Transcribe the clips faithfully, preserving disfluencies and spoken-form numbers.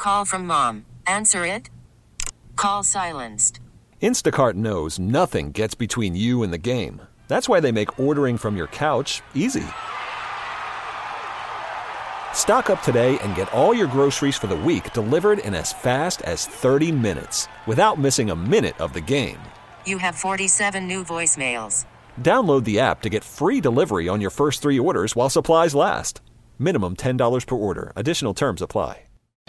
call from mom. Answer it. Call silenced. Instacart knows nothing gets between you and the game. That's why they make ordering from your couch easy. Stock up today and get all your groceries for the week delivered in as fast as thirty minutes without missing a minute of the game. You have forty-seven new voicemails. Download the app to get free delivery on your first three orders while supplies last. Minimum ten dollars per order. Additional terms apply.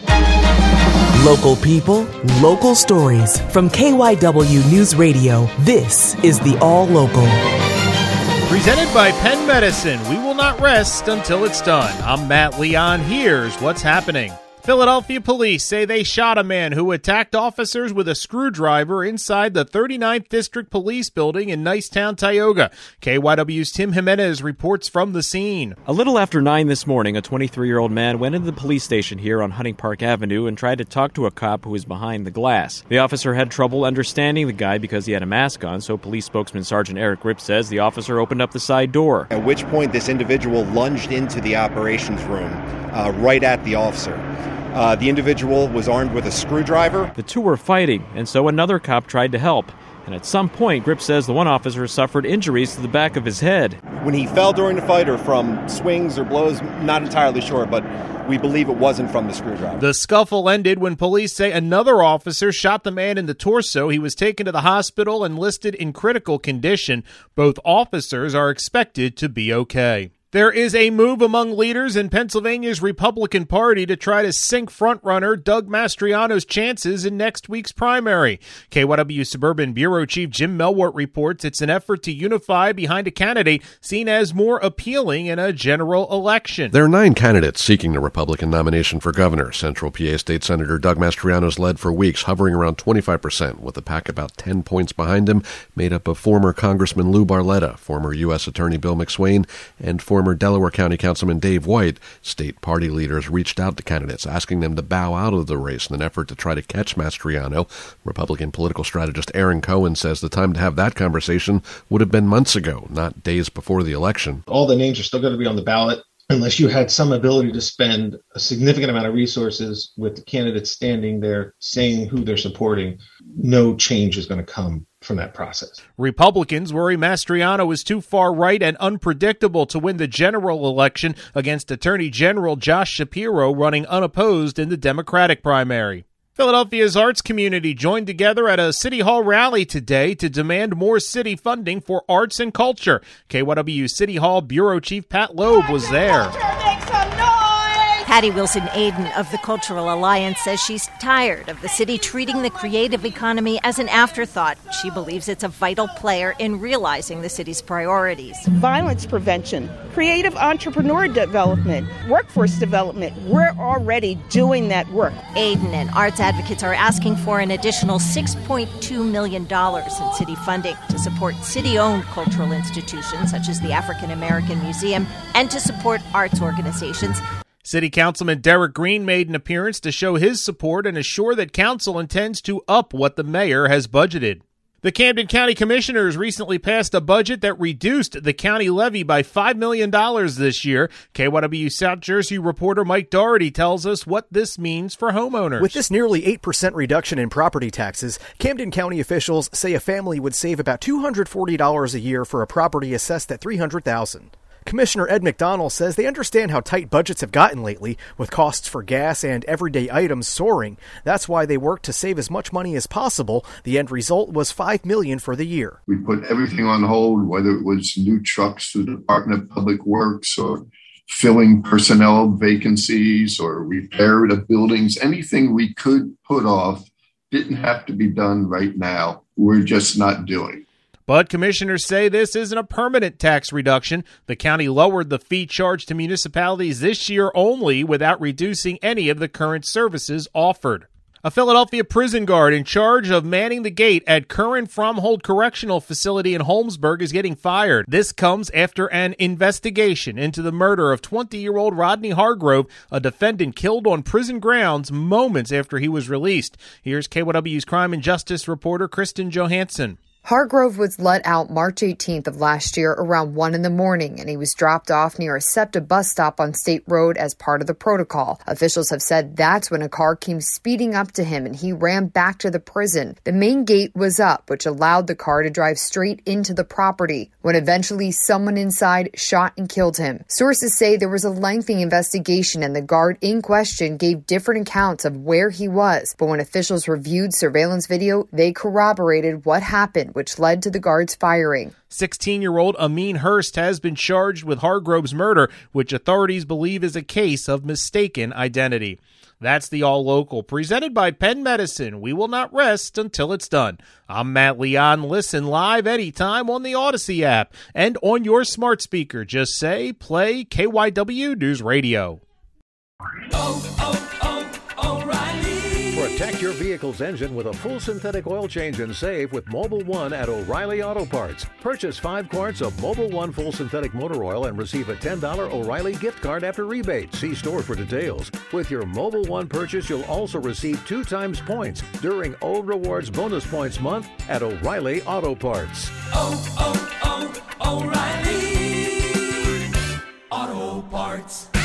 Local people, local stories. From K Y W News Radio, this is the All Local. Presented by Penn Medicine, we will not rest until it's done. I'm Matt Leon. Here's what's happening. Philadelphia police say they shot a man who attacked officers with a screwdriver inside the thirty-ninth District Police Building in Nicetown, Tioga. K Y W's Tim Jimenez reports from the scene. A little after nine this morning, a twenty-three-year-old man went into the police station here on Hunting Park Avenue and tried to talk to a cop who was behind the glass. The officer had trouble understanding the guy because he had a mask on, so police spokesman Sergeant Eric Ripp says the officer opened up the side door. At which point this individual lunged into the operations room uh, right at the officer. Uh, the individual was armed with a screwdriver. The two were fighting, and so another cop tried to help. And at some point, Grip says the one officer suffered injuries to the back of his head. When he fell during the fight or from swings or blows, not entirely sure, but we believe it wasn't from the screwdriver. The scuffle ended when police say another officer shot the man in the torso. He was taken to the hospital and listed in critical condition. Both officers are expected to be okay. There is a move among leaders in Pennsylvania's Republican Party to try to sink frontrunner Doug Mastriano's chances in next week's primary. K Y W Suburban Bureau Chief Jim Melwart reports it's an effort to unify behind a candidate seen as more appealing in a general election. There are nine candidates seeking the Republican nomination for governor. Central P A State Senator Doug Mastriano's led for weeks, hovering around twenty-five percent, with the pack about ten points behind him, made up of former Congressman Lou Barletta, former U S Attorney Bill McSwain, and former Former Delaware County Councilman Dave White. State party leaders reached out to candidates, asking them to bow out of the race in an effort to try to catch Mastriano. Republican political strategist Aaron Cohen says the time to have that conversation would have been months ago, not days before the election. All the names are still going to be on the ballot unless you had some ability to spend a significant amount of resources with the candidates standing there saying who they're supporting. No change is going to come from that process. Republicans worry Mastriano is too far right and unpredictable to win the general election against Attorney General Josh Shapiro, running unopposed in the Democratic primary. Philadelphia's arts community joined together at a City Hall rally today to demand more city funding for arts and culture. K Y W City Hall Bureau Chief Pat Loeb was there. Patty Wilson-Aden of the Cultural Alliance says she's tired of the city treating the creative economy as an afterthought. She believes it's a vital player in realizing the city's priorities. Violence prevention, creative entrepreneur development, workforce development. We're already doing that work. Aden and arts advocates are asking for an additional six point two million dollars in city funding to support city-owned cultural institutions such as the African American Museum and to support arts organizations. City Councilman Derek Green made an appearance to show his support and assure that council intends to up what the mayor has budgeted. The Camden County Commissioners recently passed a budget that reduced the county levy by five million dollars this year. K Y W South Jersey reporter Mike Doherty tells us what this means for homeowners. With this nearly eight percent reduction in property taxes, Camden County officials say a family would save about two hundred forty dollars a year for a property assessed at three hundred thousand dollars. Commissioner Ed McDonnell says they understand how tight budgets have gotten lately, with costs for gas and everyday items soaring. That's why they work to save as much money as possible. The end result was five million dollars for the year. We put everything on hold, whether it was new trucks to the Department of Public Works or filling personnel vacancies or repair of buildings. Anything we could put off didn't have to be done right now. We're just not doing. But commissioners say this isn't a permanent tax reduction. The county lowered the fee charged to municipalities this year only without reducing any of the current services offered. A Philadelphia prison guard in charge of manning the gate at Curran-Fromhold Correctional Facility in Holmesburg is getting fired. This comes after an investigation into the murder of twenty-year-old Rodney Hargrove, a defendant killed on prison grounds moments after he was released. Here's K Y W's crime and justice reporter Kristen Johansson. Hargrove was let out March eighteenth of last year around one in the morning, and he was dropped off near a SEPTA bus stop on State Road as part of the protocol. Officials have said that's when a car came speeding up to him and he ran back to the prison. The main gate was up, which allowed the car to drive straight into the property, when eventually someone inside shot and killed him. Sources say there was a lengthy investigation and the guard in question gave different accounts of where he was, but when officials reviewed surveillance video, they corroborated what happened, which led to the guards firing. sixteen-year-old Amin Hurst has been charged with Hargrove's murder, which authorities believe is a case of mistaken identity. That's the All Local, presented by Penn Medicine. We will not rest until it's done. I'm Matt Leon. Listen live anytime on the Odyssey app and on your smart speaker. Just say, play K Y W News Radio. Oh, oh, oh, O'Reilly. Protect your vehicle's engine with a full synthetic oil change and save with Mobil one at O'Reilly Auto Parts. Purchase five quarts of Mobil one full synthetic motor oil and receive a ten dollars O'Reilly gift card after rebate. See store for details. With your Mobil one purchase, you'll also receive two times points during O Rewards Bonus Points Month at O'Reilly Auto Parts. Oh, oh, oh, O'Reilly Auto Parts.